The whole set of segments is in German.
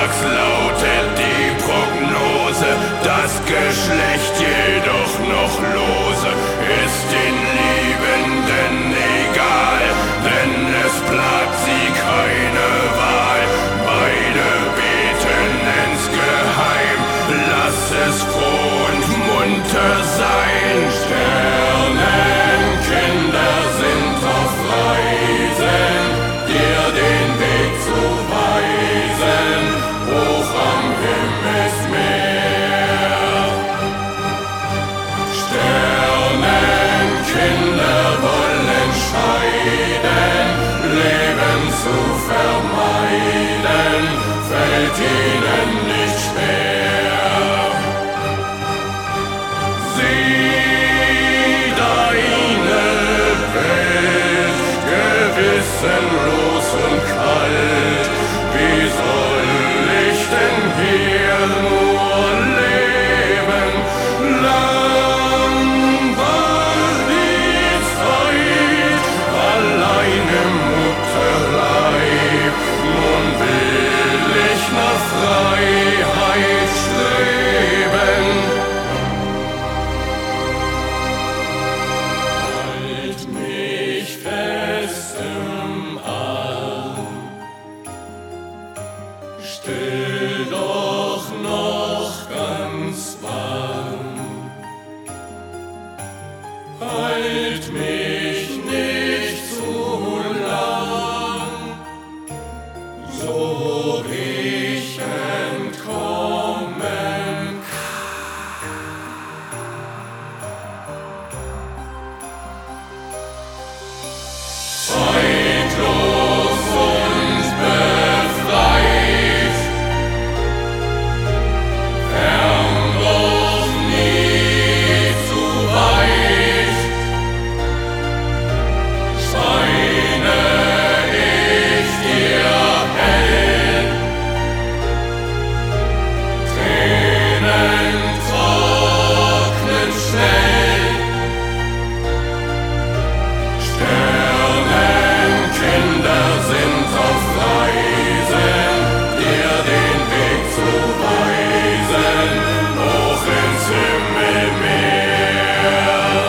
Tags lautet die Prognose, das Geschlecht jedoch noch lose, ist den Liebenden egal, denn es bleibt sie keine Wahl. Beide beten insgeheim, lass es froh und munter sein. Sternenkinder sind auf Reisen, dir den Weg zu weisen, hoch am Himmelsmeer. Sternenkinder wollen scheiden, Leben zu vermeiden, fällt ihnen nicht schwer. Sieh deine Welt, gewissenlos und kalt, wie soll ich denn hier nur leben? Lang war die Zeit, allein im Mutterleib, nun will ich nach Freiheit streben. Halt mich fest im Arm, still doch noch ganz warm. Halt mich nicht zu lang, so ich entkommen zeitlos und befreit, fern doch nie zu weit, scheine ich dir hell, Tränen trocknen schnell. Sternenkinder sind auf Reisen, dir den Weg zu weisen, hoch ins Himmelmeer.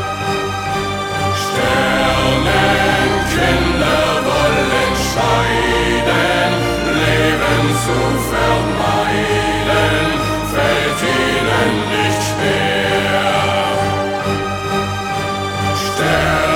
Sternenkinder wollen scheiden, Leben zu vermeiden, fällt ihnen nicht schwer.